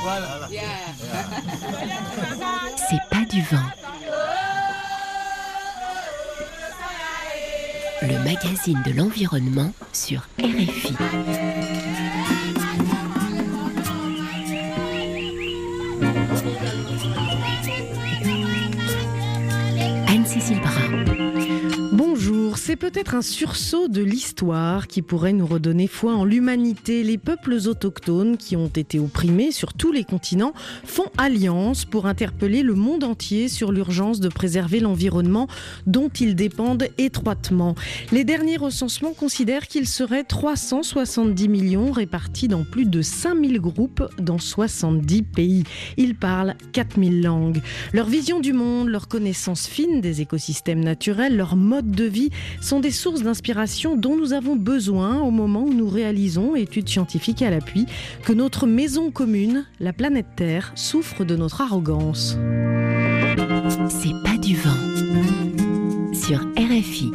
C'est pas du vent. Le magazine de l'environnement sur RFI. Anne-Cécile Brun. Bonjour, c'est peut-être un sursaut de l'histoire qui pourrait nous redonner foi en l'humanité. Les peuples autochtones qui ont été opprimés sur tous les continents font alliance pour interpeller le monde entier sur l'urgence de préserver l'environnement dont ils dépendent étroitement. Les derniers recensements considèrent qu'il serait 370 millions répartis dans plus de 5000 groupes dans 70 pays. Ils parlent 4000 langues. Leur vision du monde, leur connaissance fine des écosystèmes naturels, leur mode de vie sont des sources d'inspiration dont nous avons besoin au moment où nous réalisons, études scientifiques à l'appui, que notre maison commune, la planète Terre, souffre de notre arrogance. C'est pas du vent sur RFI.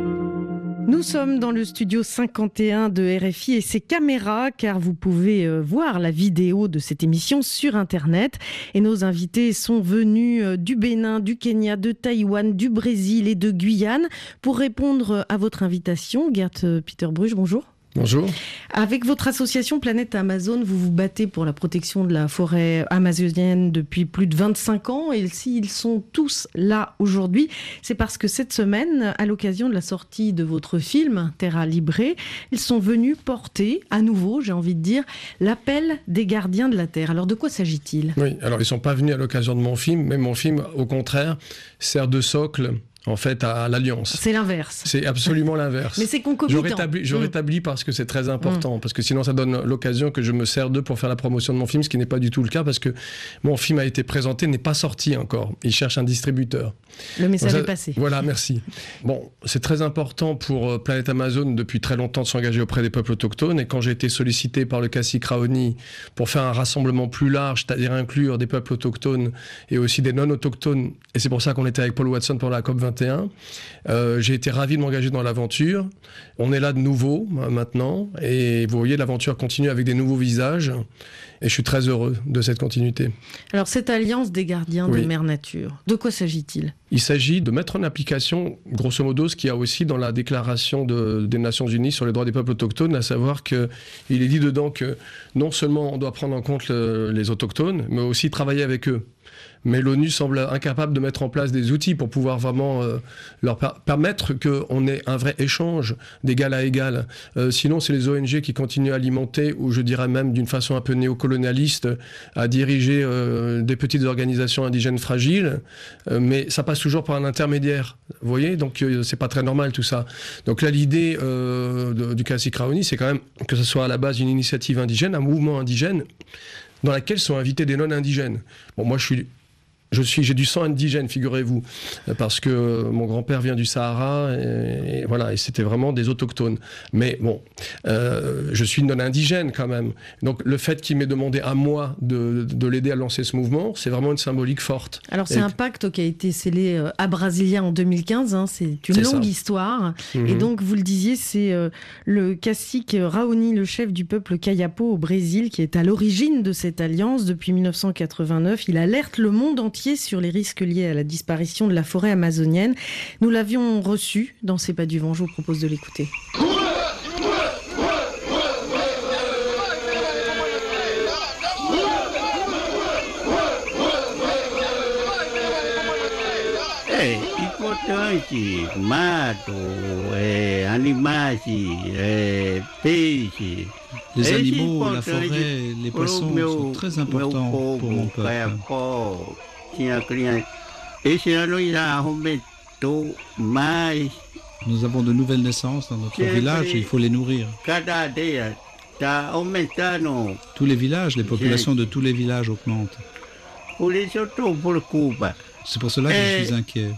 Nous sommes dans le studio 51 de RFI et ses caméras, car vous pouvez voir la vidéo de cette émission sur Internet. Et nos invités sont venus du Bénin, du Kenya, de Taïwan, du Brésil et de Guyane pour répondre à votre invitation. Gert Pieterbruch, bonjour. Bonjour. Avec votre association Planète Amazon, vous vous battez pour la protection de la forêt amazonienne depuis plus de 25 ans. Et s'ils sont tous là aujourd'hui, c'est parce que cette semaine, à l'occasion de la sortie de votre film Terra Libre, ils sont venus porter, à nouveau, j'ai envie de dire, l'appel des gardiens de la Terre. Alors de quoi s'agit-il ? Oui, alors ils ne sont pas venus à l'occasion de mon film, mais mon film, au contraire, sert de socle en fait à l'alliance. C'est l'inverse. C'est absolument l'inverse. Mais c'est concomitant. Je rétablis parce que c'est très important, parce que sinon ça donne l'occasion que je me sers d'eux pour faire la promotion de mon film, ce qui n'est pas du tout le cas, parce que mon film a été présenté, n'est pas sorti encore. Ils cherchent un distributeur. Le message est passé. Voilà, merci. Bon, c'est très important pour Planète Amazon depuis très longtemps de s'engager auprès des peuples autochtones, et quand j'ai été sollicité par le cacique Raoni pour faire un rassemblement plus large, c'est-à-dire inclure des peuples autochtones et aussi des non-autochtones, et c'est pour ça qu'on était avec Paul Watson pour la COP21, j'ai été ravi de m'engager dans l'aventure. On est là de nouveau maintenant, et vous voyez, l'aventure continue avec des nouveaux visages, et je suis très heureux de cette continuité. Alors cette alliance des gardiens de Mère Nature, de quoi s'agit-il ? Il s'agit de mettre en application, grosso modo, ce qu'il y a aussi dans la déclaration des Nations Unies sur les droits des peuples autochtones, à savoir qu'il est dit dedans que non seulement on doit prendre en compte les autochtones, mais aussi travailler avec eux. Mais l'ONU semble incapable de mettre en place des outils pour pouvoir vraiment leur permettre qu'on ait un vrai échange d'égal à égal. Sinon, c'est les ONG qui continuent à alimenter, ou je dirais même d'une façon un peu néocolonialiste, à diriger des petites organisations indigènes fragiles. Mais ça passe toujours par un intermédiaire. Vous voyez ? Donc, c'est pas très normal tout ça. Donc là, l'idée du cacique Raoni, c'est quand même que ce soit à la base une initiative indigène, un mouvement indigène, dans laquelle sont invités des non-indigènes. Bon, moi, j'ai du sang indigène, figurez-vous, parce que mon grand-père vient du Sahara, et voilà, et c'était vraiment des autochtones. Mais bon, je suis non-indigène quand même. Donc le fait qu'il m'ait demandé à moi de l'aider à lancer ce mouvement, c'est vraiment une symbolique forte. Alors c'est un pacte qui a été scellé à Brasilia en 2015, c'est une longue histoire. Et donc vous le disiez, c'est le cacique Raoni, le chef du peuple Kayapo au Brésil, qui est à l'origine de cette alliance depuis 1989. Il alerte le monde entier sur les risques liés à la disparition de la forêt amazonienne. Nous l'avions reçu dans C'est pas du vent, je vous propose de l'écouter. Les animaux, la forêt, les poissons sont très importants pour mon peuple. Nous avons de nouvelles naissances dans notre village et il faut les nourrir. Tous les villages, les populations de tous les villages augmentent. C'est pour cela que je suis inquiet.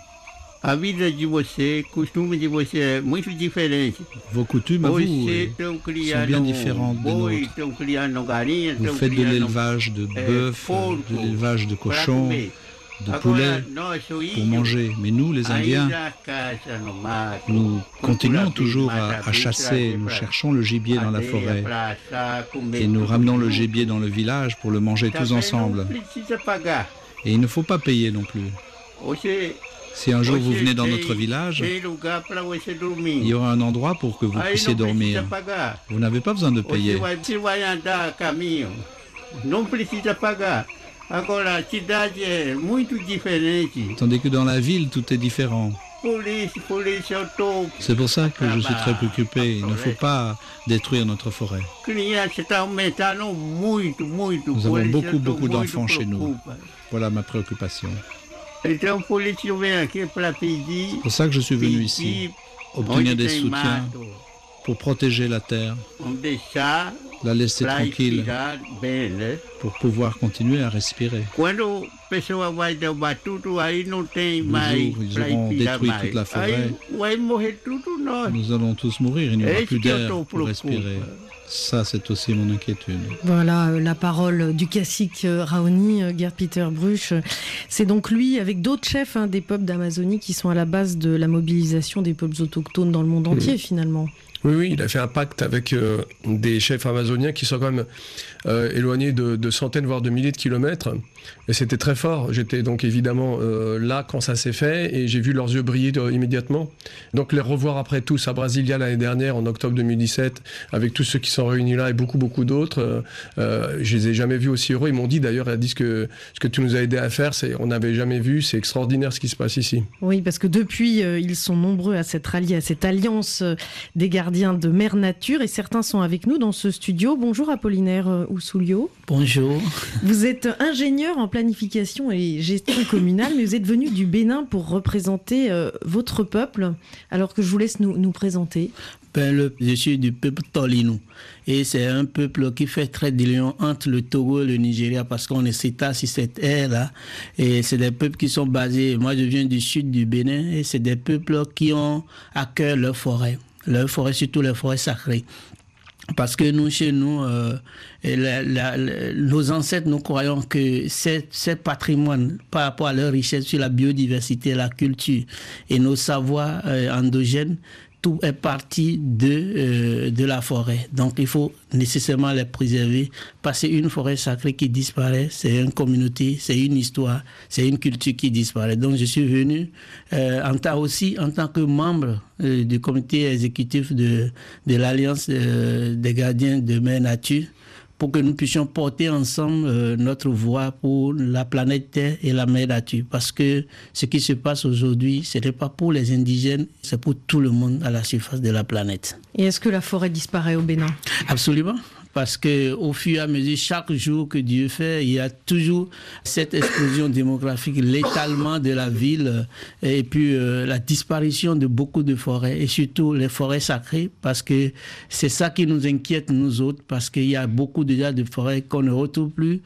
Vos coutumes, à vous, sont bien différentes des nôtres. Vous faites de l'élevage de bœufs, de l'élevage de cochons, de poulet pour manger. Mais nous, les Indiens, nous continuons toujours à chasser. Nous cherchons le gibier dans la forêt et nous ramenons le gibier dans le village pour le manger tous ensemble. Et il ne faut pas payer non plus. Si un jour vous venez dans notre village, il y aura un endroit pour que vous puissiez dormir. Vous n'avez pas besoin de payer. Tandis que dans la ville, tout est différent. C'est pour ça que je suis très préoccupé. Il ne faut pas détruire notre forêt. Nous avons beaucoup d'enfants chez nous. Voilà ma préoccupation. C'est pour ça que je suis venu ici, obtenir des soutiens pour protéger la terre, la laisser tranquille, pour pouvoir continuer à respirer. Le jour où ils auront détruit toute la forêt, nous allons tous mourir, il n'y aura plus d'air pour respirer. Ça, c'est aussi mon inquiétude. Voilà la parole du cacique Raoni, Gerd Peter Bruch. C'est donc lui, avec d'autres chefs des peuples d'Amazonie, qui sont à la base de la mobilisation des peuples autochtones dans le monde entier, finalement. Oui, il a fait un pacte avec des chefs amazoniens qui sont quand même éloignés de centaines, voire de milliers de kilomètres. Et c'était très fort. J'étais donc évidemment là quand ça s'est fait et j'ai vu leurs yeux briller immédiatement. Donc les revoir après tous à Brasilia l'année dernière, en octobre 2017, avec tous ceux qui sont réunis là et beaucoup d'autres, je les ai jamais vus aussi heureux. Ils m'ont dit d'ailleurs, ils disent que ce que tu nous as aidé à faire, on n'avait jamais vu, c'est extraordinaire ce qui se passe ici. Oui, parce que depuis, ils sont nombreux à s'être alliés à cette alliance des gardiens de Mère Nature et certains sont avec nous dans ce studio. Bonjour Apollinaire Oussoulio. Bonjour. Vous êtes ingénieur en planification et gestion communale, mais vous êtes venu du Bénin pour représenter votre peuple, alors que je vous laisse nous présenter. Je suis du peuple Tolinou et c'est un peuple qui fait trait de lion entre le Togo et le Nigeria parce qu'on est s'étale sur cette aire-là et c'est des peuples qui sont basés, moi je viens du sud du Bénin et c'est des peuples qui ont à cœur leurs forêts, surtout les forêts sacrées. Parce que nous, chez nous, nos ancêtres, nous croyons que ces patrimoines, par rapport à leur richesse sur la biodiversité, la culture et nos savoirs endogènes, tout est parti de la forêt. Donc, il faut nécessairement les préserver. Parce qu'une forêt sacrée qui disparaît, c'est une communauté, c'est une histoire, c'est une culture qui disparaît. Donc, je suis venu en tant que membre du comité exécutif de l'Alliance des gardiens de Mère Nature, pour que nous puissions porter ensemble notre voix pour la planète Terre et la Mère Nature. Parce que ce qui se passe aujourd'hui, ce n'est pas pour les indigènes, c'est pour tout le monde à la surface de la planète. Et est-ce que la forêt disparaît au Bénin ? Absolument. Parce qu'au fur et à mesure, chaque jour que Dieu fait, il y a toujours cette explosion démographique, l'étalement de la ville et puis la disparition de beaucoup de forêts et surtout les forêts sacrées parce que c'est ça qui nous inquiète nous autres parce qu'il y a beaucoup déjà de forêts qu'on ne retrouve plus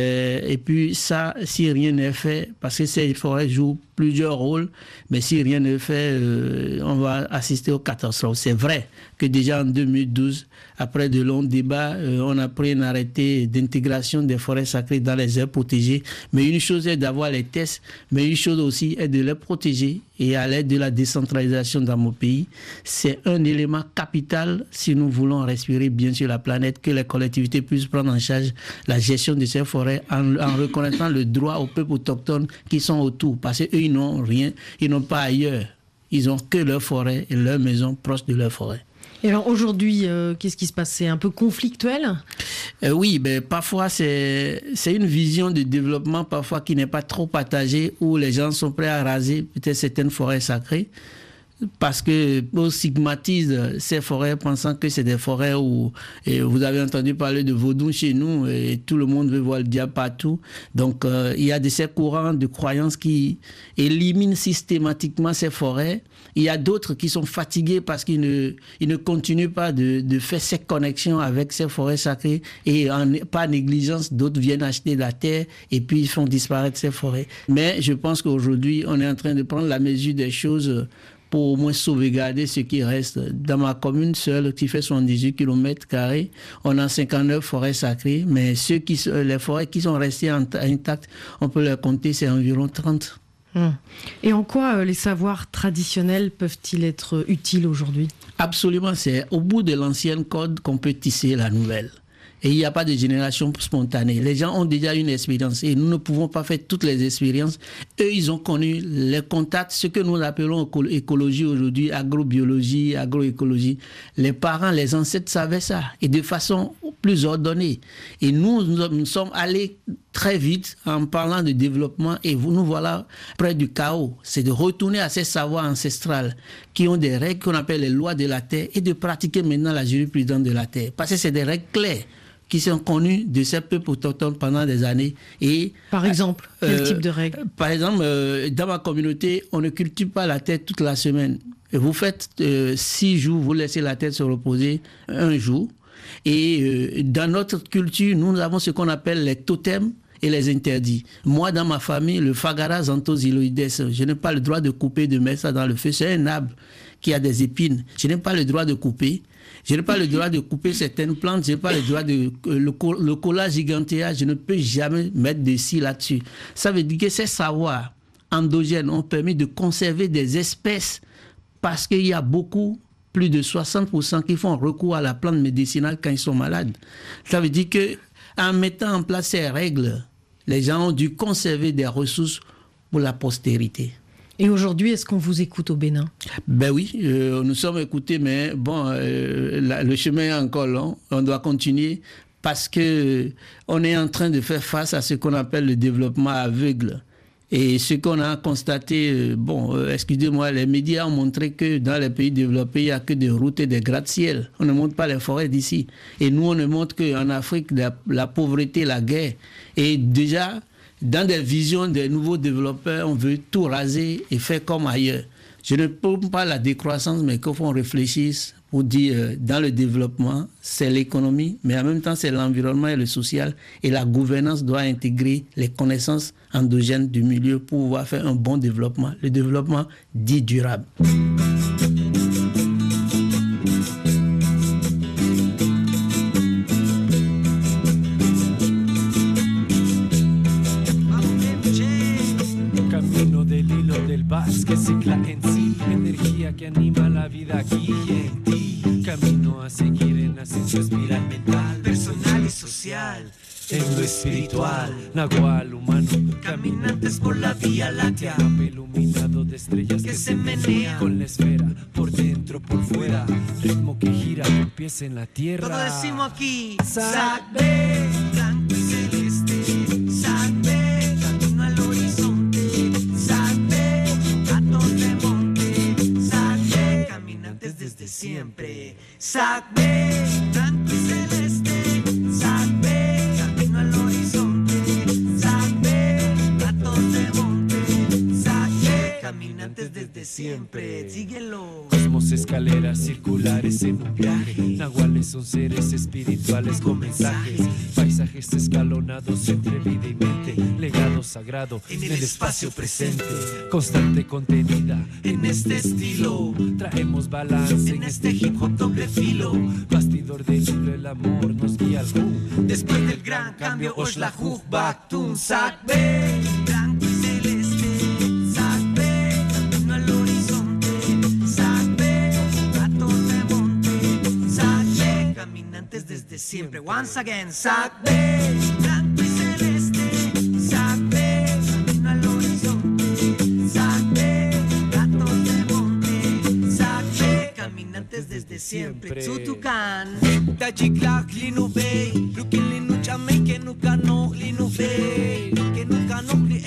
et puis ça, si rien n'est fait, parce que ces forêts jouent plusieurs rôles, mais si rien n'est fait, on va assister aux catastrophes. C'est vrai que déjà en 2012, après de longs débats, on a pris un arrêté d'intégration des forêts sacrées dans les aires protégées. Mais une chose est d'avoir les tests, mais une chose aussi est de les protéger. Et à l'aide de la décentralisation dans mon pays, c'est un élément capital si nous voulons respirer bien sur la planète, que les collectivités puissent prendre en charge la gestion de ces forêts en reconnaissant le droit aux peuples autochtones qui sont autour. Parce qu'eux, ils n'ont rien, ils n'ont pas ailleurs. Ils n'ont que leurs forêts et leurs maisons proches de leurs forêts. Et alors aujourd'hui, qu'est-ce qui se passe ? C'est un peu conflictuel ? Oui, parfois c'est une vision de développement parfois qui n'est pas trop partagée, où les gens sont prêts à raser peut-être certaines forêts sacrées, parce que on stigmatise ces forêts pensant que c'est des forêts où vous avez entendu parler de vaudou chez nous et tout le monde veut voir le diable partout. Donc il y a de ces courants de croyances qui éliminent systématiquement ces forêts. Il y a d'autres qui sont fatigués parce qu'ils ne continuent pas de faire ces connexions avec ces forêts sacrées et par négligence, d'autres viennent acheter de la terre et puis ils font disparaître ces forêts. Mais je pense qu'aujourd'hui, on est en train de prendre la mesure des choses pour au moins sauvegarder ce qui reste. Dans ma commune seule, qui fait 78 km², on a 59 forêts sacrées, mais les forêts qui sont restées intactes, on peut les compter, c'est environ 30. Et en quoi les savoirs traditionnels peuvent-ils être utiles aujourd'hui ? Absolument, c'est au bout de l'ancienne corde qu'on peut tisser la nouvelle. Et il n'y a pas de génération spontanée. Les gens ont déjà une expérience et nous ne pouvons pas faire toutes les expériences. Eux, ils ont connu les contacts, ce que nous appelons écologie aujourd'hui, agrobiologie, agroécologie. Les parents, les ancêtres savaient ça et de façon plus ordonnée. Et nous sommes allés très vite en parlant de développement et nous voilà près du chaos. C'est de retourner à ces savoirs ancestrales qui ont des règles qu'on appelle les lois de la terre et de pratiquer maintenant la jurisprudence de la terre. Parce que c'est des règles claires qui sont connues de ces peuples autochtones pendant des années. Et, par exemple, quel type de règles ? Par exemple, dans ma communauté, on ne cultive pas la terre toute la semaine. Vous faites 6 jours, vous laissez la terre se reposer un jour. Et dans notre culture, nous avons ce qu'on appelle les totems et les interdits. Moi, dans ma famille, le Phagara xanthoxyloides, je n'ai pas le droit de couper, de mettre ça dans le feu. C'est un arbre qui a des épines. Je n'ai pas le droit de couper. Je n'ai pas le droit de couper certaines plantes. Je n'ai pas le droit de... Le Colla gigantea, je ne peux jamais mettre de scie là-dessus. Ça veut dire que ces savoirs endogènes ont permis de conserver des espèces parce qu'il y a beaucoup, plus de 60% qui font recours à la plante médicinale quand ils sont malades. Ça veut dire qu'en mettant en place ces règles, les gens ont dû conserver des ressources pour la postérité. Et aujourd'hui, est-ce qu'on vous écoute au Bénin ? Ben oui, nous sommes écoutés, mais bon, le chemin est encore long. On doit continuer parce qu'on est en train de faire face à ce qu'on appelle le développement aveugle. Et ce qu'on a constaté, excusez-moi, les médias ont montré que dans les pays développés, il n'y a que des routes et des gratte-ciel. On ne montre pas les forêts d'ici. Et nous, on ne montre qu'en Afrique, la pauvreté, la guerre. Et déjà, dans des visions des nouveaux développeurs, on veut tout raser et faire comme ailleurs. Je ne prône pas la décroissance, mais qu'il faut qu'on réfléchisse pour dire dans le développement, c'est l'économie, mais en même temps, c'est l'environnement et le social. Et la gouvernance doit intégrer les connaissances endogènes du milieu pour pouvoir faire un bon développement. Le développement dit durable. Que cicla en sí, energía que anima la vida aquí y en ti. Camino a seguir en ascenso espiral mental, personal y social. En lo espiritual, nahual humano, caminantes por la vía láctea, mapa iluminado de estrellas que se menean con la esfera, por dentro, por fuera, ritmo que gira, pies en la tierra. Todo decimos aquí, Sacbe, blanco y celeste, Sacbe, camino al horizonte, Sacbe, gatos de monte, Sacbe, caminantes desde siempre, Sacbe, blanco y celeste, Sacbe, camino al horizonte, Sacbe, gatos de monte, Sacbe, caminantes desde siempre, síguelo. Cosmos, escaleras circulares en un viaje, nahuales son seres espirituales con mensajes, paisajes escalonados entre vida y mente, legado sagrado en el espacio presente, constante contenida en este estilo, traemos balance en este hip hop doble filo, bastidor del libro el amor nos guía al boom, después del gran cambio Oshla Huf Baktun Sacbe, blanco y celeste, Sacbe, camino al horizonte, Sacbe, gatos de monte, Sacbe, caminantes desde siempre, once again, Sacbe, blanco y celeste, Sacbe, camino al horizonte, Sacbe, gatos de monte, Sacbe, caminantes desde siempre, Tsutukan, Tajiklak linubei, Lukin linu chamei que nunca no linubei, que nunca no li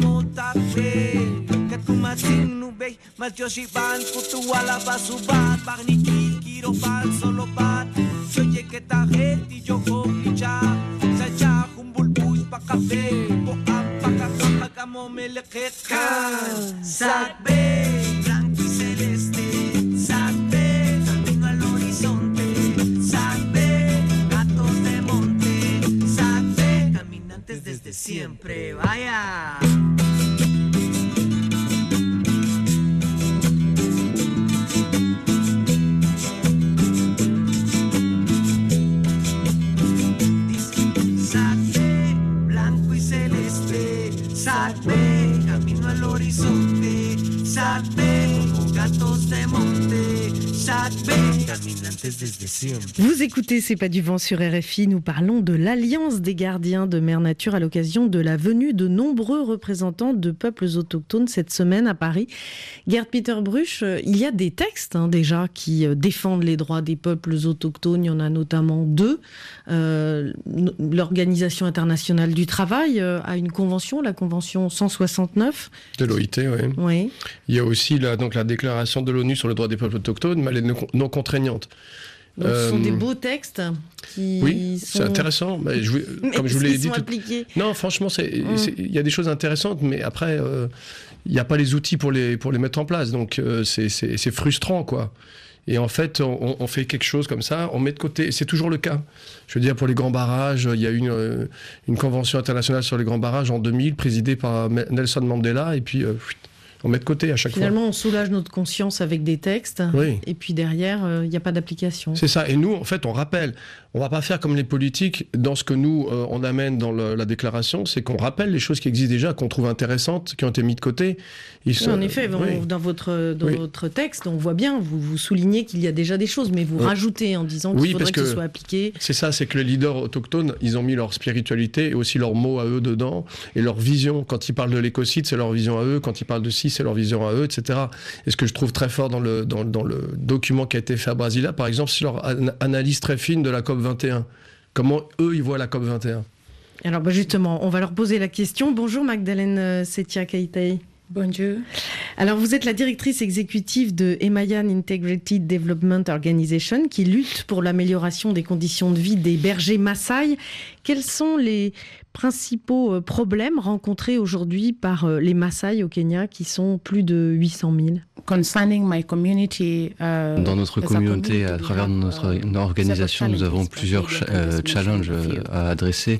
ekamotafe, Katumatin nubei, mas Yoshiban kutuala basubat, Barniki kiroban solo bat, Soye que tajeti yo licha, Sacha humbulbus pa café, o apakaton pagamome lekekan, Sacbe, blanco y celeste, Sacbe, camino al horizonte, Sacbe, gatos de monte, Sacbe, caminantes desde siempre, vaya. Sabe, camino al horizonte. Sabe, como gatos de monte. Sabe, caminantes desde siempre. Vous écoutez C'est pas du vent sur RFI, nous parlons de l'Alliance des gardiens de Mère Nature à l'occasion de la venue de nombreux représentants de peuples autochtones cette semaine à Paris. Gerd Peter Bruch, il y a des textes déjà qui défendent les droits des peuples autochtones, il y en a notamment 2. L'Organisation internationale du travail a une convention, la convention 169. De l'OIT, oui. Oui. Il y a aussi la déclaration de l'ONU sur les droits des peuples autochtones, mais elle est non contraignante. Donc, ce sont des beaux textes qui oui, sont... c'est intéressant. Mais comme je vous l'ai dit, appliqués. Non, franchement, il y a des choses intéressantes, mais après, il n'y a pas les outils pour les mettre en place. Donc, c'est frustrant, quoi. Et en fait, on fait quelque chose comme ça, on met de côté. C'est toujours le cas. Je veux dire, pour les grands barrages, il y a eu une convention internationale sur les grands barrages en 2000, présidée par Nelson Mandela, et puis on met de côté à chaque fois. Finalement, on soulage notre conscience avec des textes, oui. Et puis derrière, il n'y a pas d'application. C'est ça. Et nous, en fait, on rappelle. On ne va pas faire comme les politiques dans ce que nous, on amène dans la déclaration, c'est qu'on rappelle les choses qui existent déjà, qu'on trouve intéressantes, qui ont été mises de côté. En effet, oui. Dans votre texte, on voit bien, vous soulignez qu'il y a déjà des choses, mais vous rajoutez en disant qu'il faudrait que ce soit appliqué. C'est ça, c'est que les leaders autochtones, ils ont mis leur spiritualité et aussi leurs mots à eux dedans, et leur vision. Quand ils parlent de l'écocide, c'est leur vision à eux. Quand ils parlent de ci, c'est leur vision à eux, etc. Et ce que je trouve très fort dans le document qui a été fait à Brasilia, par exemple, c'est leur analyse très fine de la COP 21. Comment eux, ils voient la COP 21. Alors justement, on va leur poser la question. Bonjour Magdalene Setia-Keitei. Bonjour. Alors vous êtes la directrice exécutive de Emayan Integrated Development Organization qui lutte pour l'amélioration des conditions de vie des bergers Maasai. Quels sont les principaux problèmes rencontrés aujourd'hui par les Maasai au Kenya qui sont plus de 800 000 ? Dans notre communauté, à travers notre organisation, nous avons plusieurs challenges à adresser.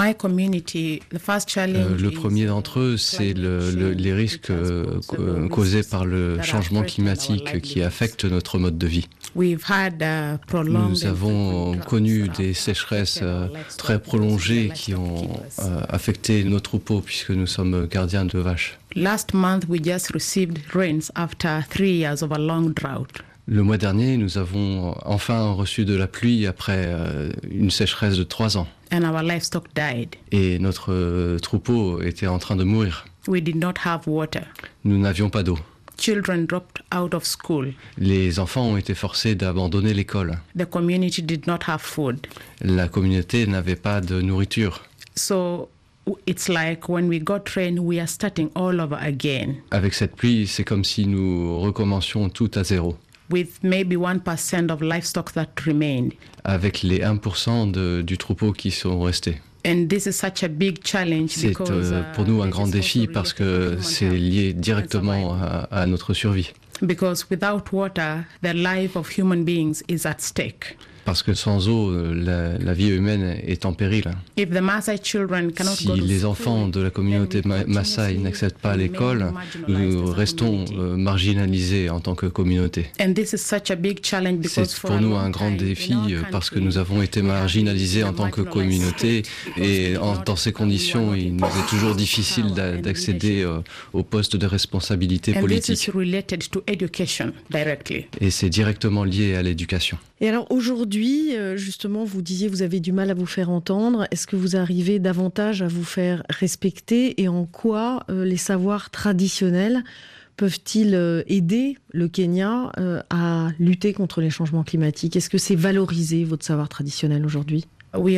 Le premier d'entre eux, c'est les risques causés par le changement climatique qui affecte notre mode de vie. Nous avons connu des sécheresses très prolongées qui ont affecté nos troupeaux puisque nous sommes gardiens de vaches. Last month, we just received rains after 3 years of a long drought. Le mois dernier, nous avons enfin reçu de la pluie après une sécheresse de 3 ans. And our livestock died. Et notre troupeau était en train de mourir. We did not have water. Nous n'avions pas d'eau. Children dropped out of school. Les enfants ont été forcés d'abandonner l'école. The community did not have food. La communauté n'avait pas de nourriture. So it's like when we got rain, we are starting all over again. Avec cette pluie, c'est comme si nous recommencions tout à zéro. With maybe 1% of livestock that remained. Avec les 1% du troupeau qui sont restés. And this is such a big challenge c'est pour nous un grand défi parce que c'est lié directement à notre survie. Because without water, the life of human beings is at stake. Parce que sans eau, la vie humaine est en péril. If the Maasai children cannot si go to les enfants de la communauté Maasai n'accèdent pas à l'école, nous restons marginalisés en tant que communauté. C'est pour nous un grand défi parce que nous avons été marginalisés en tant que communauté et dans ces conditions, il nous est toujours difficile d'accéder aux postes de responsabilité politique. Et c'est directement lié à l'éducation. Et alors aujourd'hui, justement, vous disiez vous avez du mal à vous faire entendre. Est-ce que vous arrivez davantage à vous faire respecter et en quoi les savoirs traditionnels peuvent-ils aider le Kenya à lutter contre les changements climatiques? Est-ce que c'est valoriser votre savoir traditionnel aujourd'hui? Nous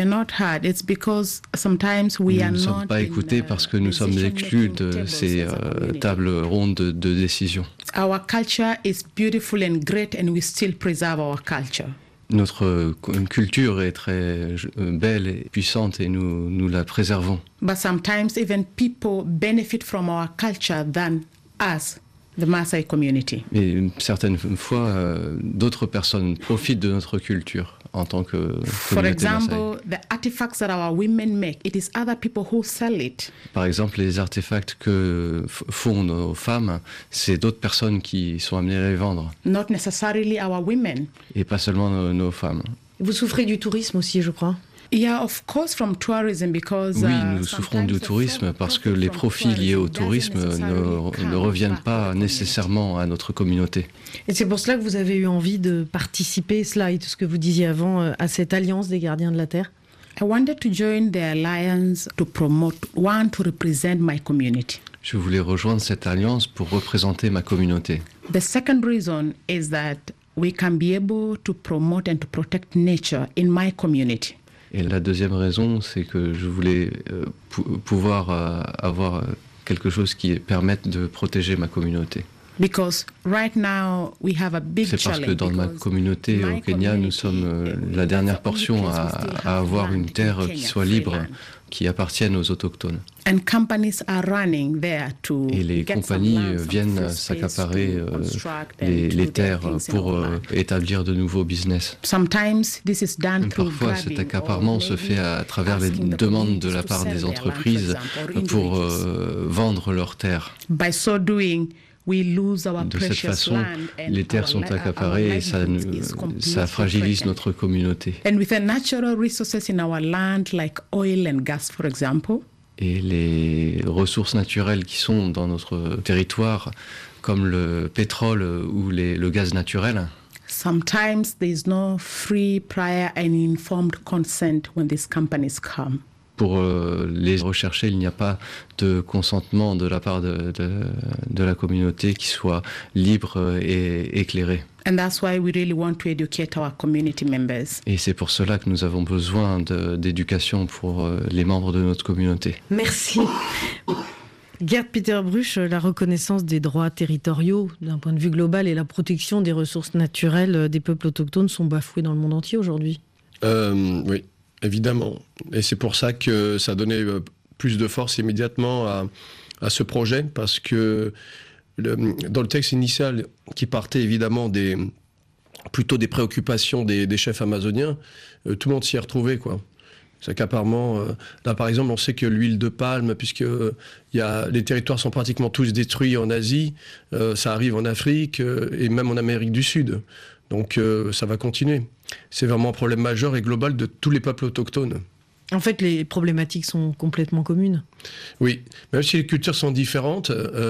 ne sommes pas écoutés parce que nous sommes exclus de ces tables rondes de décision. Our culture is beautiful and great and we still preserve our culture. Notre culture est très belle et puissante et nous la préservons. But sometimes even people benefit from our culture than us, the Maasai community. Mais certaines fois, d'autres personnes profitent de notre culture en tant que communauté For example, the artifacts that our women make, it is other people who sell it. Par exemple, les artefacts que font nos femmes, c'est d'autres personnes qui sont amenées à les vendre. Not necessarily our women. Et pas seulement nos femmes. Vous souffrez du tourisme aussi, je crois. Oui, nous souffrons du tourisme parce que les profits liés au tourisme ne reviennent pas nécessairement à notre communauté. Et c'est pour cela que vous avez eu envie de participer, Slide, ce que vous disiez avant, à cette alliance des gardiens de la terre. I wanted to join the alliance to represent my community. Je voulais rejoindre cette alliance pour représenter ma communauté. The second reason is that we can be able to promote and to protect nature in my community. Et la deuxième raison, c'est que je voulais pouvoir avoir quelque chose qui permette de protéger ma communauté. Because right now we have a big c'est parce que dans ma communauté au Kenya, nous sommes la dernière portion à avoir une terre qui soit libre, qui appartienne aux autochtones. And companies are running there to et les compagnies viennent s'accaparer les terres pour établir de nouveaux business. Parfois, cet accaparement se fait à travers les demandes de la part des entreprises pour vendre leurs terres. De cette façon, les terres sont accaparées et ça fragilise notre communauté. Et les ressources naturelles qui sont dans notre territoire, comme le pétrole ou le gaz naturel, sometimes there is no free, prior and informed consent when these companies come. Pour les rechercher, il n'y a pas de consentement de la part de la communauté qui soit libre et éclairé. And that's why we really want to educate our community members. Et c'est pour cela que nous avons besoin d'éducation pour les membres de notre communauté. Merci. Gerd Pieter-Bruch, la reconnaissance des droits territoriaux d'un point de vue global et la protection des ressources naturelles des peuples autochtones sont bafouées dans le monde entier aujourd'hui. Oui. Évidemment. Et c'est pour ça que ça donnait plus de force immédiatement à ce projet, parce que dans le texte initial, qui partait évidemment plutôt des préoccupations des chefs amazoniens, tout le monde s'y est retrouvé, quoi. C'est qu'apparemment, là par exemple, on sait que l'huile de palme, puisque les territoires sont pratiquement tous détruits en Asie, ça arrive en Afrique et même en Amérique du Sud. Donc ça va continuer. C'est vraiment un problème majeur et global de tous les peuples autochtones. En fait, les problématiques sont complètement communes. Oui, même si les cultures sont différentes,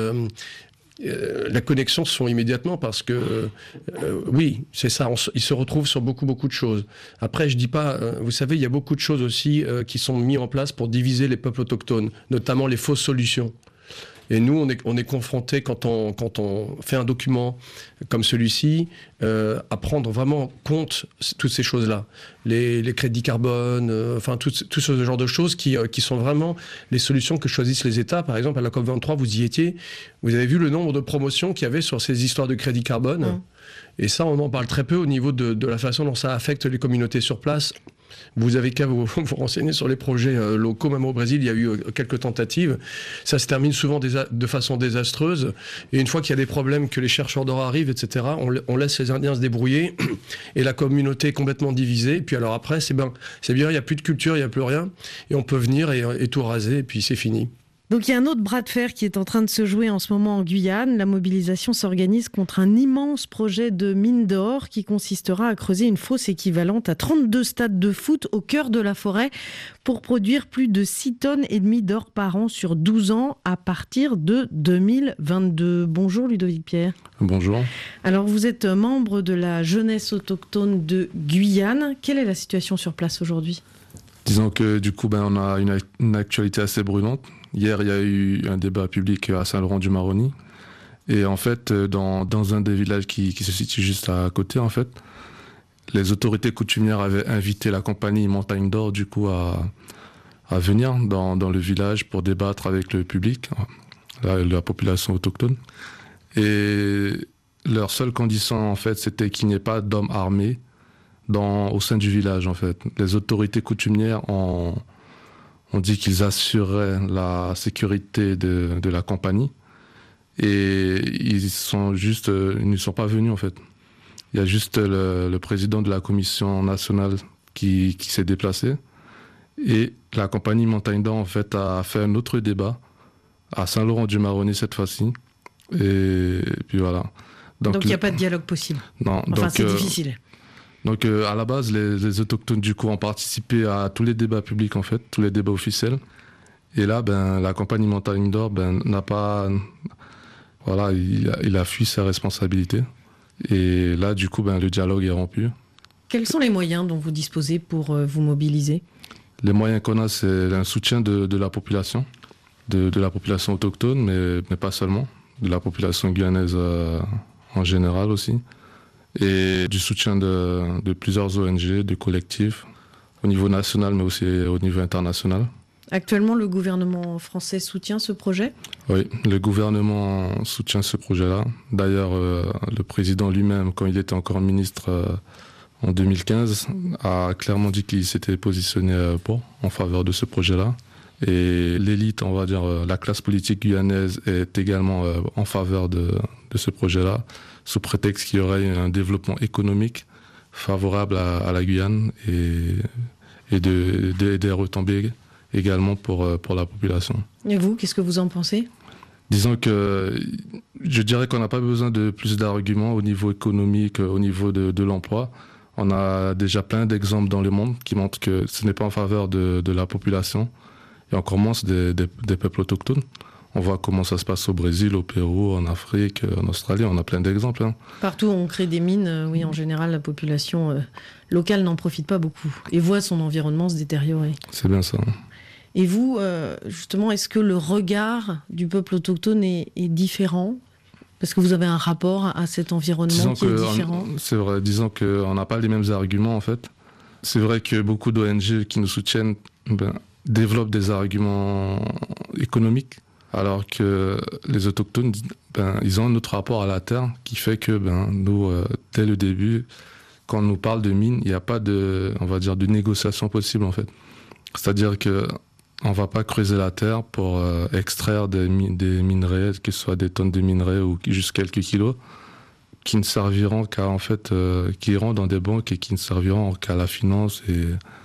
la connexion se font immédiatement parce que, oui, c'est ça, ils se retrouvent sur beaucoup de choses. Après, je dis pas, vous savez, il y a beaucoup de choses aussi qui sont mises en place pour diviser les peuples autochtones, notamment les fausses solutions. Et nous, on est confrontés, quand on fait un document comme celui-ci, à prendre vraiment en compte toutes ces choses-là. Les crédits carbone, enfin tout ce genre de choses qui sont vraiment les solutions que choisissent les États. Par exemple, à la COP23, vous y étiez, vous avez vu le nombre de promotions qu'il y avait sur ces histoires de crédits carbone. Et ça, on en parle très peu au niveau de la façon dont ça affecte les communautés sur place. Vous avez qu'à vous renseigner sur les projets locaux. Même au Brésil, il y a eu quelques tentatives. Ça se termine souvent de façon désastreuse. Et une fois qu'il y a des problèmes, que les chercheurs d'or arrivent, etc., on laisse les Indiens se débrouiller. Et la communauté est complètement divisée. Et puis alors après, c'est bien, il n'y a plus de culture, il n'y a plus rien. Et on peut venir et tout raser, et puis c'est fini. Donc il y a un autre bras de fer qui est en train de se jouer en ce moment en Guyane. La mobilisation s'organise contre un immense projet de mine d'or qui consistera à creuser une fosse équivalente à 32 stades de foot au cœur de la forêt pour produire plus de 6,5 tonnes d'or par an sur 12 ans à partir de 2022. Bonjour Ludovic Pierre. Bonjour. Alors vous êtes membre de la jeunesse autochtone de Guyane. Quelle est la situation sur place aujourd'hui ? Disons que du coup, on a une actualité assez brûlante. Hier, il y a eu un débat public à Saint-Laurent-du-Maroni. Et en fait, dans un des villages qui se situe juste à côté, en fait, les autorités coutumières avaient invité la compagnie Montagne d'Or, du coup, à venir dans le village pour débattre avec le public, la population autochtone. Et leur seule condition, en fait, c'était qu'il n'y ait pas d'hommes armés au sein du village, en fait. Les autorités coutumières ont dit qu'ils assuraient la sécurité de la compagnie et ils ne sont pas venus, en fait. Il y a juste le président de la commission nationale qui s'est déplacé et la compagnie Montagne d'Or, en fait, a fait un autre débat à Saint-Laurent-du-Maroni cette fois-ci et puis voilà. Donc il n'y a pas de dialogue possible. Non. Enfin, c'est difficile. Donc à la base, les autochtones du coup ont participé à tous les débats publics en fait, tous les débats officiels. Et là, la compagnie Montagne d'Or n'a pas, voilà, il a fui ses responsabilités. Et là, du coup, le dialogue est rompu. Quels sont les moyens dont vous disposez pour vous mobiliser ? Les moyens qu'on a, c'est un soutien de la population, de la population autochtone, mais pas seulement, de la population guyanaise en général aussi, et du soutien de plusieurs ONG, de collectifs, au niveau national, mais aussi au niveau international. Actuellement, le gouvernement français soutient ce projet ? Oui, le gouvernement soutient ce projet-là. D'ailleurs, le président lui-même, quand il était encore ministre en 2015, a clairement dit qu'il s'était positionné en faveur de ce projet-là. Et l'élite, on va dire, la classe politique guyanaise est également en faveur de ce projet-là, sous prétexte qu'il y aurait un développement économique favorable à la Guyane et des retombées également pour la population. Et vous, qu'est-ce que vous en pensez ? Disons que je dirais qu'on n'a pas besoin de plus d'arguments au niveau économique, au niveau de l'emploi. On a déjà plein d'exemples dans le monde qui montrent que ce n'est pas en faveur de la population et encore moins des peuples autochtones. On voit comment ça se passe au Brésil, au Pérou, en Afrique, en Australie, on a plein d'exemples. Hein. Partout où on crée des mines, oui, en général, la population locale n'en profite pas beaucoup et voit son environnement se détériorer. C'est bien ça. Et vous, justement, est-ce que le regard du peuple autochtone est différent ? Parce que vous avez un rapport à cet environnement qui est différent. C'est vrai, disons qu'on n'a pas les mêmes arguments en fait. C'est vrai que beaucoup d'ONG qui nous soutiennent développent des arguments économiques, alors que les autochtones, ils ont un autre rapport à la terre qui fait que nous, dès le début, quand on nous parle de mines, il n'y a pas de négociation possible en fait. C'est-à-dire que on va pas creuser la terre pour extraire des minerais, que ce soit des tonnes de minerais ou juste quelques kilos, qui ne serviront qu'à qui iront dans des banques et qui ne serviront qu'à la finance et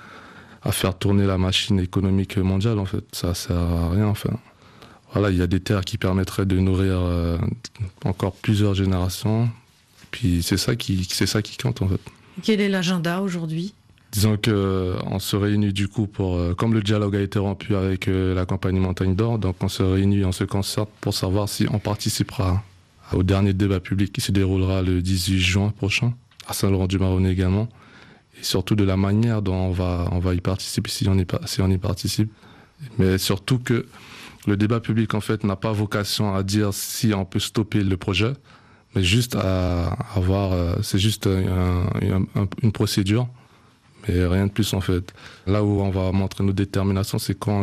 à faire tourner la machine économique mondiale en fait. Ça sert à rien enfin. Voilà, il y a des terres qui permettraient de nourrir encore plusieurs générations. Puis c'est ça qui compte en fait. Quel est l'agenda aujourd'hui ? Disons qu'on se réunit du coup comme le dialogue a été rompu avec la compagnie Montagne d'Or, donc on se réunit, on se concerte pour savoir si on participera au dernier débat public qui se déroulera le 18 juin prochain, à Saint-Laurent-du-Maroni également, et surtout de la manière dont on va y participer, si on y participe. Mais surtout que le débat public en fait n'a pas vocation à dire si on peut stopper le projet, mais juste c'est juste une procédure. Et rien de plus en fait. Là où on va montrer nos déterminations, c'est quand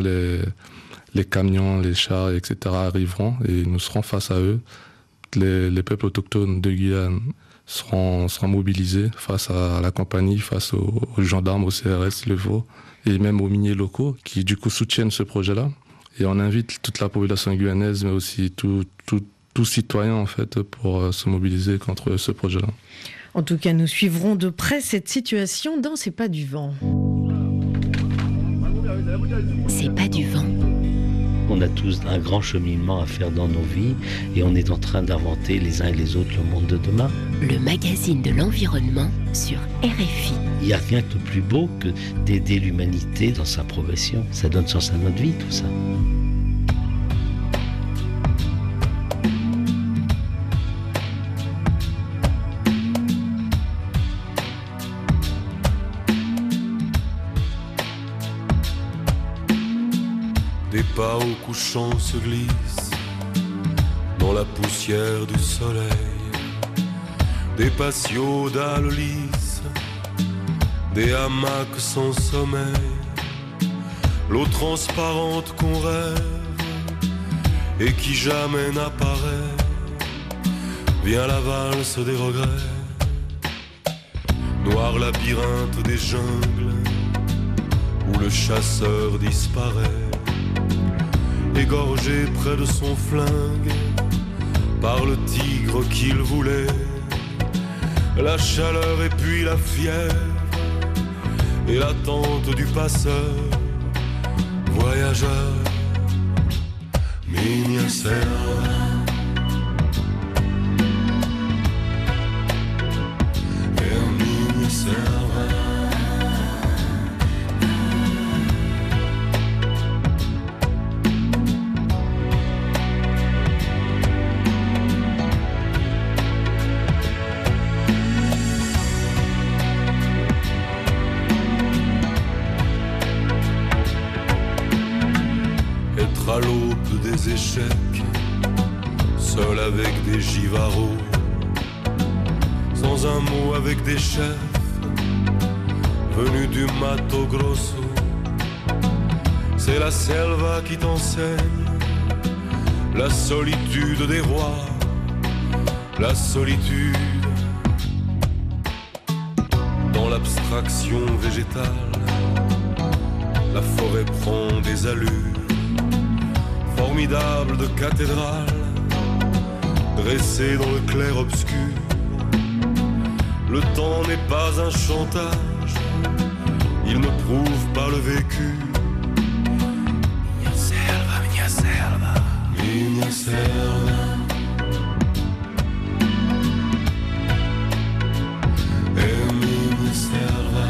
les camions, les chars, etc. arriveront et nous serons face à eux. Les peuples autochtones de Guyane seront mobilisés face à la compagnie, face aux gendarmes, au CRS, le VAU, et même aux miniers locaux qui du coup soutiennent ce projet-là. Et on invite toute la population guyanaise, mais aussi tout citoyen en fait, pour se mobiliser contre ce projet-là. En tout cas, nous suivrons de près cette situation dans C'est pas du vent. C'est pas du vent. On a tous un grand cheminement à faire dans nos vies et on est en train d'inventer les uns et les autres le monde de demain. Le magazine de l'environnement sur RFI. Il n'y a rien de plus beau que d'aider l'humanité dans sa progression. Ça donne sens à notre vie, tout ça. Des pas au couchant se glissent dans la poussière du soleil. Des patios dalles lisses, des hamacs sans sommeil. L'eau transparente qu'on rêve et qui jamais n'apparaît. Vient la valse des regrets, noir labyrinthe des jungles où le chasseur disparaît. Égorgé près de son flingue par le tigre qu'il voulait. La chaleur et puis la fièvre et l'attente du passeur. Voyageur, minha serra. Minha serra. être à l'aube des échecs, seul avec des givarots, sans un mot avec des chefs, venus du Mato Grosso. C'est la selva qui t'enseigne la solitude des rois, la solitude dans l'abstraction végétale. La forêt prend des allures formidables de cathédrale, dressée dans le clair-obscur. Le temps n'est pas un chantage, il ne prouve pas le vécu. Minha selva, minha selva, minha selva. É minha selva.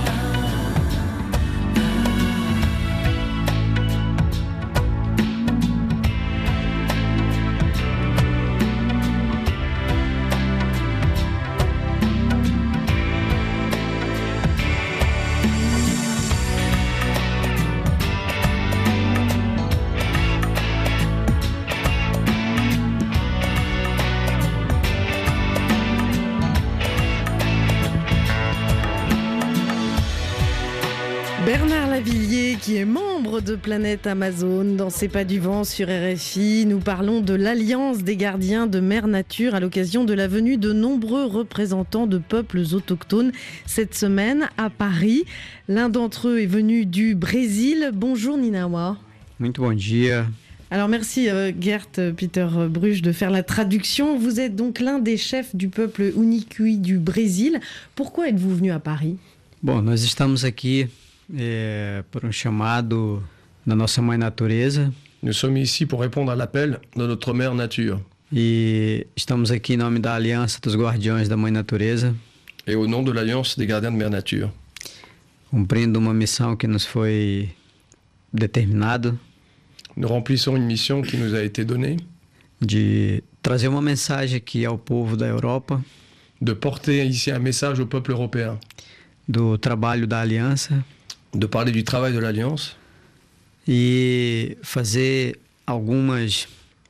Bernard Lavillier, qui est membre de Planète Amazone, dans C'est pas du vent sur RFI. Nous parlons de l'Alliance des gardiens de Mère Nature à l'occasion de la venue de nombreux représentants de peuples autochtones cette semaine à Paris. L'un d'entre eux est venu du Brésil. Bonjour Ninawa. Muito bom dia. Alors merci Gert Peter Bruges de faire la traduction. Vous êtes donc l'un des chefs du peuple Unikui du Brésil. Pourquoi êtes-vous venu à Paris? Bom, nós estamos aqui por chamado da nossa mãe natureza. Nous sommes ici pour répondre à l'appel de notre mère nature. E estamos aqui em nome da Aliança dos Guardiões da Mãe Natureza. Et au nom de l'Alliance des gardiens de Mère Nature. Cumprindo uma missão que nos foi determinada. Nous remplissons une mission qui nous a été donnée. De trazer uma mensagem aqui ao povo da Europa. De porter ici un message au peuple européen. Do trabalho da Aliança. De parler du travail de l'Alliance. E fazer alguns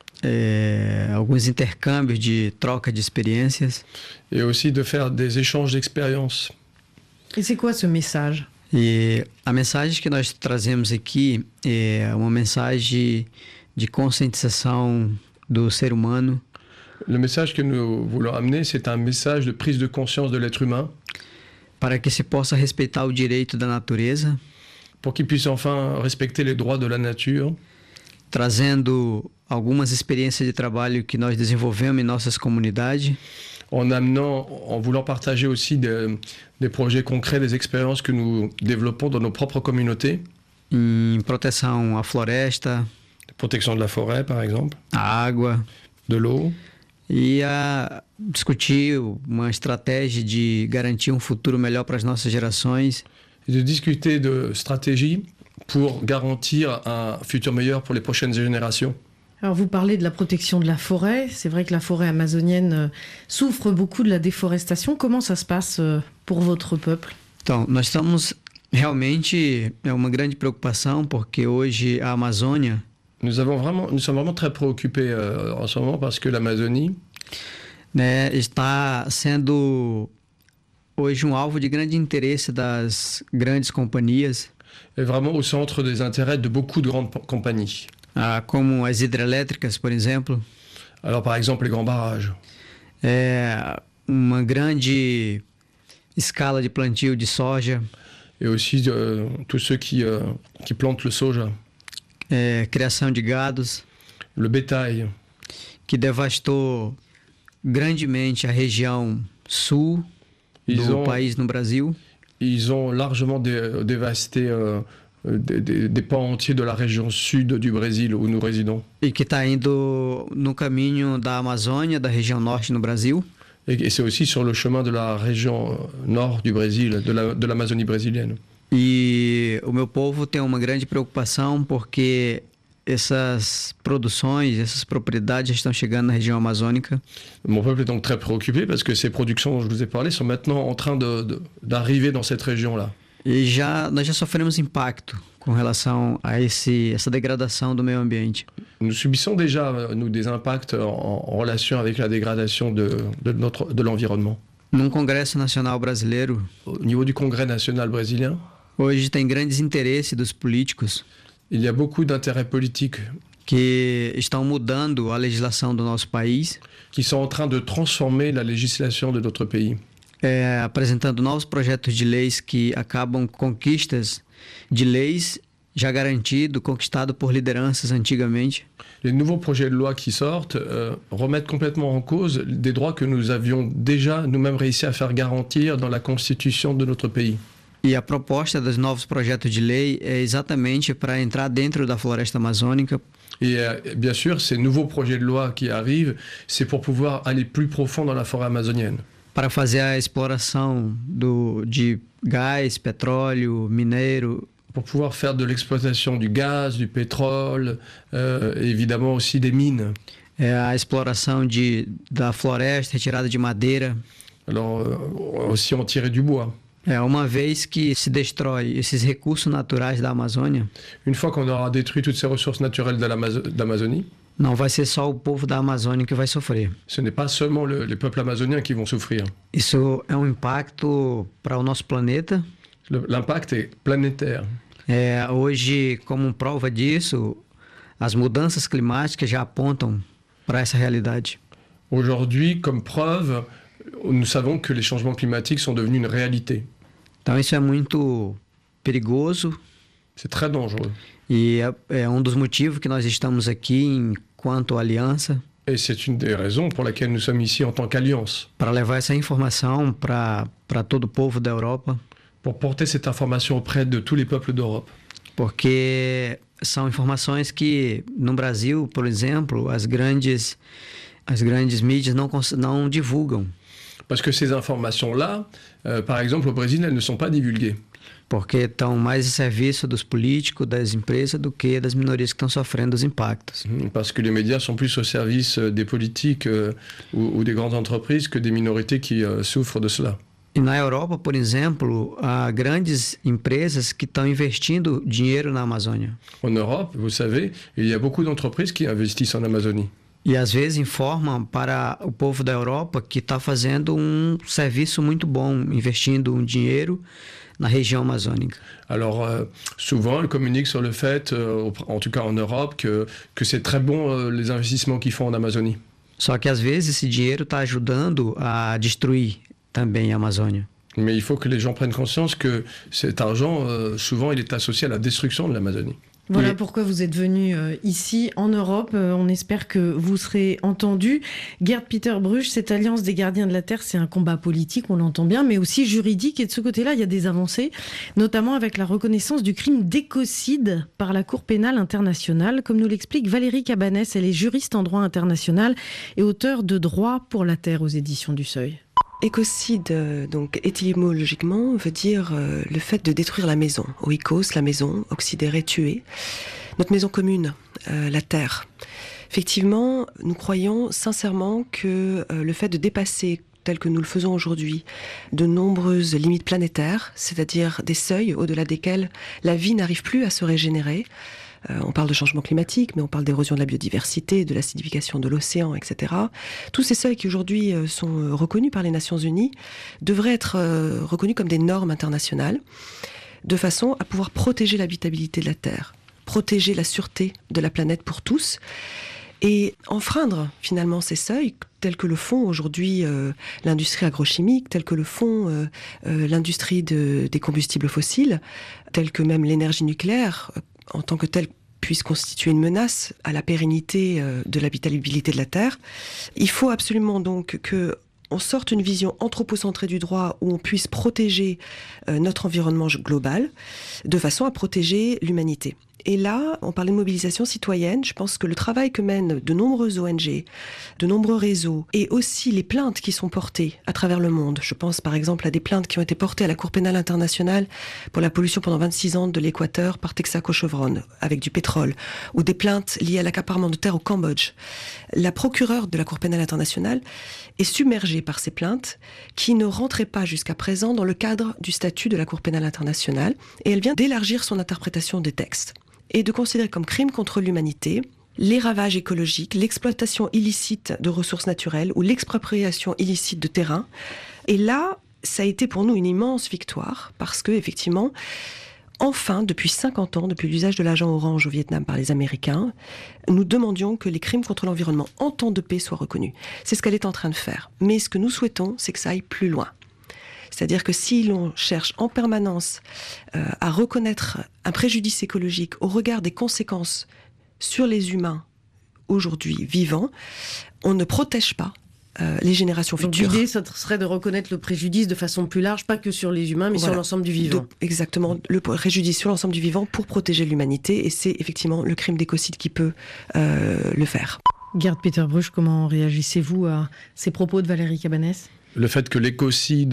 intercâmbios de troca de experiências. Et aussi de faire des échanges d'expériences. Et c'est quoi ce message? E a mensagem que nós trazemos aqui é uma mensagem de conscientização do ser humano. Le message que nous voulons amener, c'est un message de prise de conscience de l'être humain. Para que se possa respeitar o direito da natureza. Pour qu'il puisse enfin respecter les droits de la nature. Trazendo algumas experiências de trabalho que nós desenvolvemos em nossas comunidades. En voulant partager aussi des projets concrets, des expériences que nous développons dans nos propres communautés. Em proteção à floresta. Protection de la forêt, par exemple. A água. De l'eau. E a discutir uma estratégia de garantir futuro melhor para as nossas gerações. Et de discuter de stratégies pour garantir un futur meilleur pour les prochaines générations. Alors vous parlez de la protection de la forêt. C'est vrai que la forêt amazonienne souffre beaucoup de la déforestation. Comment ça se passe pour votre peuple? Então, nós estamos realmente uma grande preocupação porque hoje a Amazônia Nous sommes vraiment très préoccupés en ce moment parce que l'Amazonie está sendo hoje alvo de grande interesse das grandes companhias. Est vraiment au centre des intérêts de beaucoup de grandes compagnies. Como as hidrelétricas, por exemplo. Alors par exemple les grands barrages. Uma grande escala de plantio de soja. Et aussi tous ceux qui plantent le soja. Criação de gados. Le bétail. Que devastou grandemente a região sul do país no Brasil. Ils ont largement dévasté des pans entiers de la région sud du Brésil où nous résidons. E que está indo no caminho da Amazônia, da região norte no Brasil. Et c'est aussi sur le chemin de la région nord du Brésil, de l'Amazonie brésilienne. E o meu povo tem uma grande preocupação porque essas produções, essas propriedades estão chegando na região amazônica. Mon peuple est donc très préoccupé parce que ces productions dont je vous ai parlé sont maintenant en train d'arriver dans cette région-là. nós já sofremos impacto com relação a essa degradação do meio ambiente. Nous subissons déjà, nous, des impacts en relation avec la dégradation de l'environnement. Num Congresso Nacional Brasileiro, au niveau du Congrès national brésilien, hoje tem grandes interesses dos políticos. Il y a beaucoup d'intérêts politiques que estão mudando a legislação do nosso país, qui sont en train de transformer la législation de notre pays. Apresentando novos projetos de leis que acabam conquistas de leis já garantido, conquistado por lideranças antigamente. Les nouveaux projets de loi qui sortent remettent complètement en cause des droits que nous avions déjà nous-mêmes réussi à faire garantir dans la constitution de notre pays. E a proposta dos novos projetos de lei é exatamente para entrar dentro da floresta amazônica. Et bien sûr, ces nouveaux projets de loi qui arrivent, c'est pour pouvoir aller plus profond dans la forêt amazonienne. Para fazer a exploração de gás, petróleo, minério. Pour pouvoir faire de l'exploitation du gaz, du pétrole, et évidemment aussi des mines. A exploração da floresta, retirada de madeira. Alors, aussi en tirer du bois. Uma vez que se destrói esses recursos naturais da Amazônia. Une fois qu'on aura détruit toutes ces ressources naturelles de l'Amazonie. Não vai ser só o povo da Amazônia que vai sofrer. Ce n'est pas seulement les peuples amazoniens qui vont souffrir. Isso é impacto para o nosso planeta. L'impact est planétaire. Hoje, como prova disso, as mudanças climáticas já apontam para essa realidade. Aujourd'hui, comme preuve, nous savons que les changements climatiques sont devenus une réalité. Então isso é muito perigoso. C'est très dangereux. E é dos motivos que nós estamos aqui enquanto aliança. Et c'est une des raisons pour laquelle nous sommes ici en tant qu'alliance. Para levar essa informação para todo o povo da Europa. Pour porter cette information auprès de tous les peuples d'Europe. Porque são informações que no Brasil, por exemplo, as grandes mídias não divulgam. Parce que ces informations-là, par exemple au Brésil, elles ne sont pas divulguées. Porque estão mais a serviço dos políticos, das empresas, do que das minorias que estão sofrendo os impactos. Parce que les médias sont plus au service des politiques ou des grandes entreprises que des minorités qui souffrent de cela. E na Europa, por exemplo, há grandes empresas que estão investindo dinheiro na Amazônia. En Europe, vous savez, il y a beaucoup d'entreprises qui investissent en Amazonie. E às vezes informam para o povo da Europa que está fazendo serviço muito bom, investindo dinheiro na região amazônica. Alors, souvent, ils communiquent sur le fait, en tout cas en Europe, que c'est très bon les investissements qu'ils font en Amazonie. Só que às vezes esse dinheiro está ajudando a destruir também a Amazônia. Mais il faut que les gens prennent conscience que cet argent, souvent, il est associé à la destruction de l'Amazonie. Voilà pourquoi vous êtes venu ici en Europe. On espère que vous serez entendu. Gerd Peter Bruch, cette alliance des gardiens de la Terre, c'est un combat politique, on l'entend bien, mais aussi juridique. Et de ce côté-là, il y a des avancées, notamment avec la reconnaissance du crime d'écocide par la Cour pénale internationale. Comme nous l'explique Valérie Cabanès, elle est juriste en droit international et auteure de Droit pour la Terre aux éditions du Seuil. Écocide, donc étymologiquement, veut dire le fait de détruire la maison. Oikos, la maison, oxydere, tuer. Notre maison commune, la terre. Effectivement, nous croyons sincèrement que le fait de dépasser, tel que nous le faisons aujourd'hui, de nombreuses limites planétaires, c'est-à-dire des seuils au-delà desquels la vie n'arrive plus à se régénérer. On parle de changement climatique, mais on parle d'érosion de la biodiversité, de l'acidification de l'océan, etc. Tous ces seuils qui aujourd'hui sont reconnus par les Nations Unies devraient être reconnus comme des normes internationales, de façon à pouvoir protéger l'habitabilité de la Terre, protéger la sûreté de la planète pour tous, et enfreindre finalement ces seuils tels que le font aujourd'hui l'industrie agrochimique, tels que le font l'industrie des combustibles fossiles, tels que même l'énergie nucléaire, en tant que telle, puisse constituer une menace à la pérennité de l'habitabilité de la Terre. Il faut absolument donc qu'on sorte une vision anthropocentrée du droit où on puisse protéger notre environnement global de façon à protéger l'humanité. Et là, on parlait de mobilisation citoyenne. Je pense que le travail que mènent de nombreuses ONG, de nombreux réseaux, et aussi les plaintes qui sont portées à travers le monde. Je pense par exemple à des plaintes qui ont été portées à la Cour pénale internationale pour la pollution pendant 26 ans de l'Équateur par Texaco Chevron avec du pétrole, ou des plaintes liées à l'accaparement de terre au Cambodge. La procureure de la Cour pénale internationale est submergée par ces plaintes qui ne rentraient pas jusqu'à présent dans le cadre du statut de la Cour pénale internationale, et elle vient d'élargir son interprétation des textes et de considérer comme crime contre l'humanité les ravages écologiques, l'exploitation illicite de ressources naturelles ou l'expropriation illicite de terrain. Et là, ça a été pour nous une immense victoire parce que, effectivement, enfin, depuis 50 ans, depuis l'usage de l'agent orange au Vietnam par les Américains, nous demandions que les crimes contre l'environnement en temps de paix soient reconnus. C'est ce qu'elle est en train de faire. Mais ce que nous souhaitons, c'est que ça aille plus loin. C'est-à-dire que si l'on cherche en permanence à reconnaître un préjudice écologique au regard des conséquences sur les humains aujourd'hui vivants, on ne protège pas les générations futures. L'idée, ça serait de reconnaître le préjudice de façon plus large, pas que sur les humains, mais sur l'ensemble du vivant. Exactement, le préjudice sur l'ensemble du vivant pour protéger l'humanité, et c'est effectivement le crime d'écocide qui peut le faire. Gerd Peter-Bruch, comment réagissez-vous à ces propos de Valérie Cabanès ? Le fait que l'écocide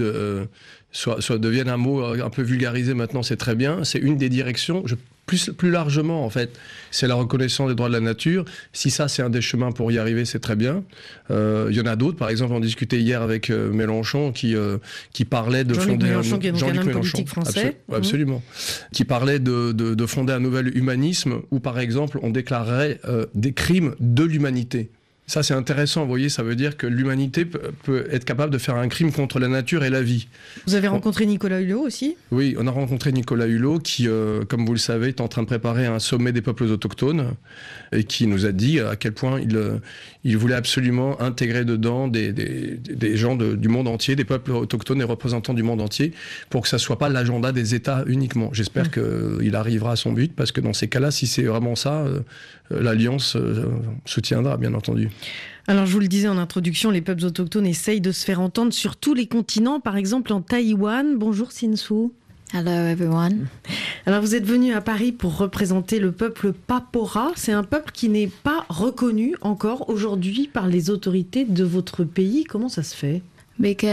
devienne un mot un peu vulgarisé maintenant, c'est très bien. C'est une des directions. Plus largement, en fait, c'est la reconnaissance des droits de la nature. Si ça, c'est un des chemins pour y arriver, c'est très bien. Il y en a d'autres. Par exemple, on discutait hier avec Mélenchon qui parlait de fonder Mélenchon, qui est donc un homme politique français. Absolument. Qui parlait de fonder un nouvel humanisme où, par exemple, on déclarerait des crimes de l'humanité. Ça, c'est intéressant, vous voyez, ça veut dire que l'humanité peut être capable de faire un crime contre la nature et la vie. Vous avez rencontré Nicolas Hulot aussi ? Oui, on a rencontré Nicolas Hulot qui, comme vous le savez, est en train de préparer un sommet des peuples autochtones et qui nous a dit à quel point il voulait absolument intégrer dedans des gens du monde entier, des peuples autochtones et représentants du monde entier, pour que ça ne soit pas l'agenda des États uniquement. J'espère qu'il arrivera à son but, parce que dans ces cas-là, si c'est vraiment ça, l'Alliance soutiendra, bien entendu. Alors, je vous le disais en introduction, les peuples autochtones essayent de se faire entendre sur tous les continents, par exemple en Taïwan. Bonjour Sin-Soo. Hello everyone. Alors vous êtes venu à Paris pour représenter le peuple Papora. C'est un peuple qui n'est pas reconnu encore aujourd'hui par les autorités de votre pays. Comment ça se fait ? Il y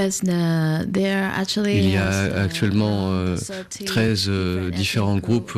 a actuellement 13 différents groupes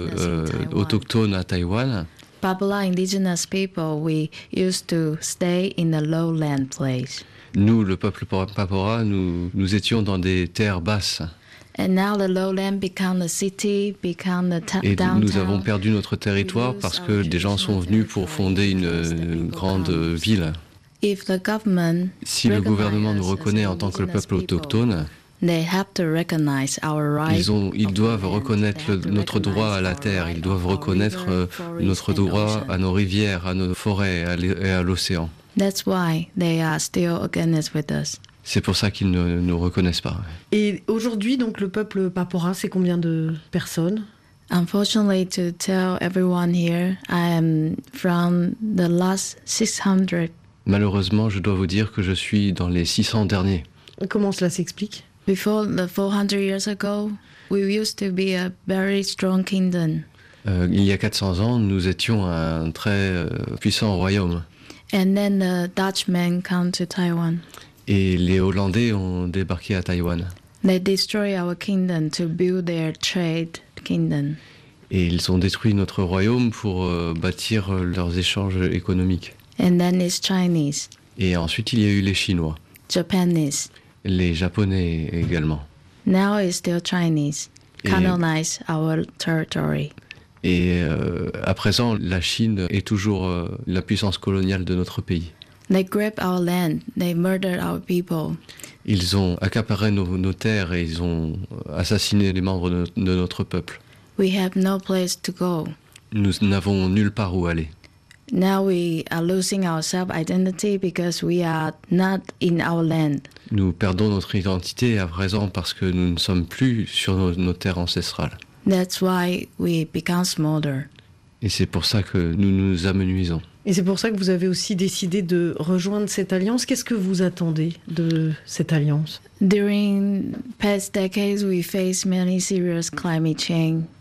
autochtones à Taïwan. Papua indigenous people, we used to stay in the lowland place. Nous, le peuple Papora, nous étions dans des terres basses. And now the lowland become the city, become the Et downtown. nous avons perdu notre territoire parce que des gens sont venus pour fonder une grande ville. If the government Si le gouvernement nous reconnaît en tant que le peuple autochtone, they have to recognize our right. ils doivent reconnaître notre droit à la terre, ils doivent reconnaître notre droit à nos rivières, à nos forêts et à l'océan. That's why they are still against with us. C'est pour ça qu'ils ne nous reconnaissent pas. Et aujourd'hui, donc, le peuple Papora, c'est combien de personnes ? Unfortunately, to tell everyone here, I am from the last 600. Malheureusement, je dois vous dire que je suis dans les 600 derniers. Comment cela s'explique ? Before the 400 years ago, we used to be a very strong kingdom. Il y a 400 ans, nous étions un très puissant royaume. And then the Dutchmen come to Taiwan. Et les Hollandais ont débarqué à Taïwan. They destroy our kingdom to build their trade kingdom. Et ils ont détruit notre royaume pour bâtir leurs échanges économiques. And then it's Chinese. Et ensuite, il y a eu les Chinois. Japanese. Les Japonais également. Now it's still Chinese. Colonize our territory. Et à présent, la Chine est toujours la puissance coloniale de notre pays. They grabbed our land. They murdered our people. Ils ont accaparé nos terres et ils ont assassiné les membres de notre peuple. We have no place to go. Nous n'avons nulle part où aller. Now we are losing our self-identity because we are not in our land. Nous perdons notre identité à présent parce que nous ne sommes plus sur nos terres ancestrales. That's why we become smaller. Et c'est pour ça que nous nous amenuisons. Et c'est pour ça que vous avez aussi décidé de rejoindre cette alliance. Qu'est-ce que vous attendez de cette alliance ? During past decades, we faced many serious climate change.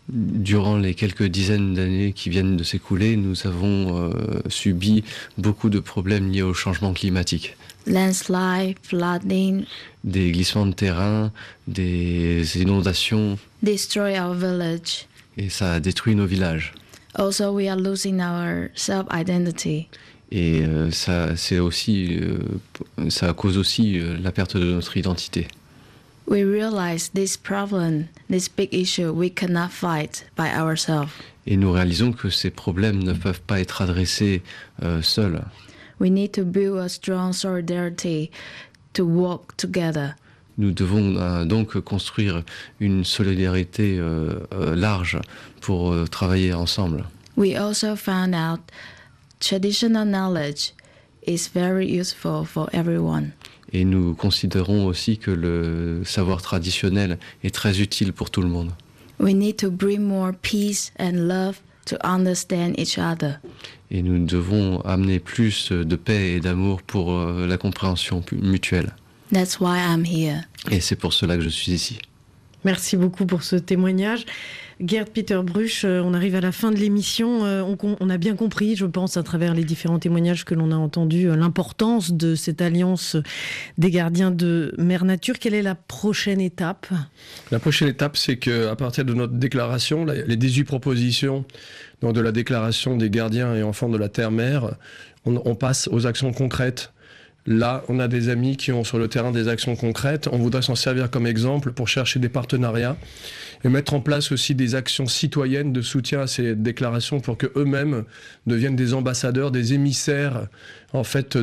Durant les quelques dizaines d'années qui viennent de s'écouler, nous avons subi beaucoup de problèmes liés au changement climatique. Landslide, flooding, des glissements de terrain, des inondations. Destroy our village. Et ça a détruit nos villages. Also, we are losing our self-identity. Et ça cause aussi la perte de notre identité. We realize this problem, this big issue, we cannot fight by ourselves. Et nous réalisons que ces problèmes ne peuvent pas être adressés seuls. We need to build a strong solidarity to work together. Nous devons donc construire une solidarité large pour travailler ensemble. We also found out traditional knowledge is very useful for everyone. Et nous considérons aussi que le savoir traditionnel est très utile pour tout le monde. We need to bring more peace and love to understand each other. Et nous devons amener plus de paix et d'amour pour la compréhension mutuelle. That's why I'm here. Et c'est pour cela que je suis ici. Merci beaucoup pour ce témoignage. Gerd Peter Bruch, on arrive à la fin de l'émission. On a bien compris, je pense, à travers les différents témoignages que l'on a entendus, l'importance de cette alliance des gardiens de Mère Nature. Quelle est la prochaine étape ? La prochaine étape, c'est qu'à partir de notre déclaration, les 18 propositions donc de la déclaration des gardiens et enfants de la Terre-Mère, on passe aux actions concrètes. Là, on a des amis qui ont sur le terrain des actions concrètes. On voudrait s'en servir comme exemple pour chercher des partenariats et mettre en place aussi des actions citoyennes de soutien à ces déclarations pour qu'eux-mêmes deviennent des ambassadeurs, des émissaires en fait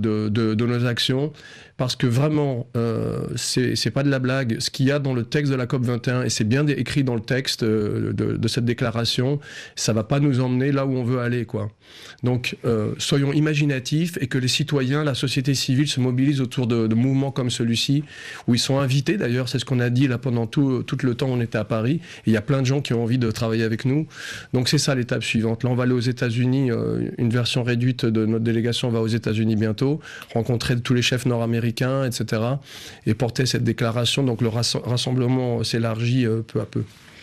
de nos actions. Parce que vraiment, c'est pas de la blague. Ce qu'il y a dans le texte de la COP21, et c'est bien écrit dans le texte de cette déclaration, ça va pas nous emmener là où on veut aller, quoi. Donc, soyons imaginatifs et que les citoyens, la société civile se mobilisent autour de mouvements comme celui-ci, où ils sont invités d'ailleurs, c'est ce qu'on a dit là pendant tout le temps où on était à Paris. Et il y a plein de gens qui ont envie de travailler avec nous. Donc c'est ça l'étape suivante. Là, on va aller aux États-Unis, une version réduite de notre délégation va aux États-Unis bientôt, rencontrer tous les chefs nord-américains, etc. et porter cette déclaration. Donc le rassemblement s'élargit peu à peu.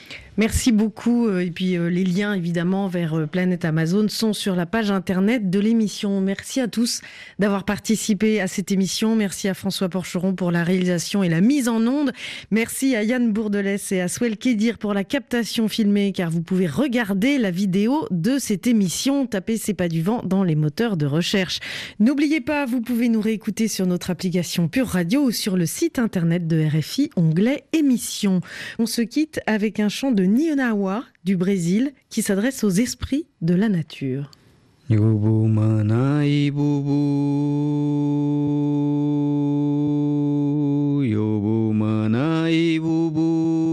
Merci beaucoup. Et puis les liens évidemment vers Planète Amazon sont sur la page internet de l'émission. Merci à tous d'avoir participé à cette émission. Merci à François Porcheron pour la réalisation et la mise en onde. Merci à Yann Bourdelès et à Swell Kedir pour la captation filmée, car vous pouvez regarder la vidéo de cette émission. Tapez C'est pas du vent dans les moteurs de recherche. N'oubliez pas, vous pouvez nous réécouter sur notre application Pure Radio ou sur le site internet de RFI, onglet émissions. On se quitte avec un chant de Nionawa du Brésil qui s'adresse aux esprits de la nature. Yubu mana ibubu, yubu mana ibubu,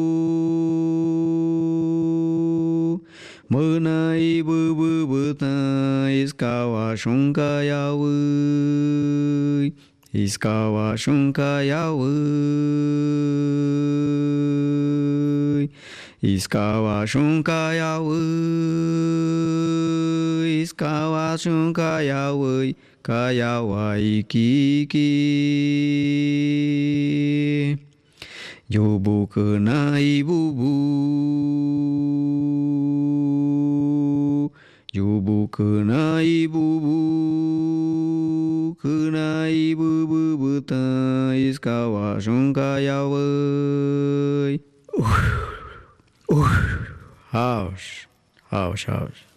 mana ibubu buta iskawa shunka yawe, iskawa shunka yawe. Iskawa shunka yawe, iskawa shunka yawe, kayawa ikiki. Yobu kana ibubu, yobu kana ibubu, kana ibubu buta, iskawa shunka yawe. House.